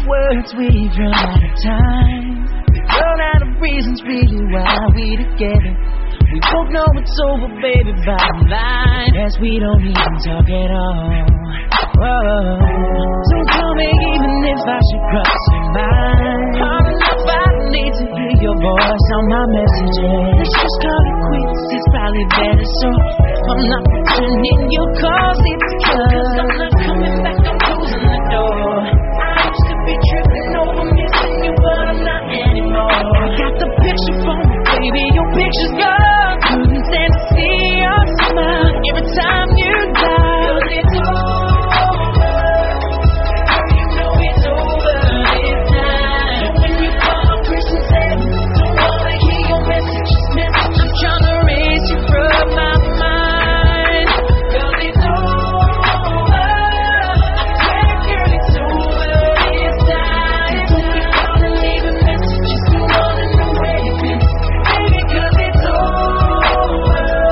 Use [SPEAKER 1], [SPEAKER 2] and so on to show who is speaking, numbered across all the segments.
[SPEAKER 1] words, we've run out of time. We've run out of reasons, really, why we together. We both know it's over, baby, bottom line, as we don't even talk at all. Whoa. Don't tell me even if I should cross your mind. Hard enough, I don't need to hear your voice on my messages. Let's just call it quits, it's probably better. So if I'm not returning your calls, it's because I'm not coming back, I'm closing the door. I used to be tripping over missing you, but I'm not anymore. I got the picture from you, baby, your picture's gone. Couldn't stand to see your smile every time you die. 'Cause it's over, you know it's over this time. When you call Christmas Eve, don't wanna hear your messages. I'm trying to erase you from my mind. 'Cause it's over, I swear, girl, it's over this time. Don't be calling, leaving messages, you wanna know where you've been, baby, 'cause it's over.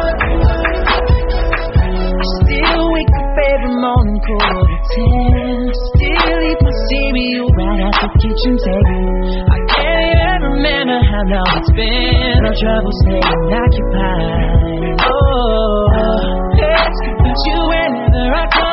[SPEAKER 1] Still wake up every morning, 10:15. Still eat my cereal right at the kitchen table. I can't even remember how long it's been. No trouble staying occupied. Oh, ask about you whenever I come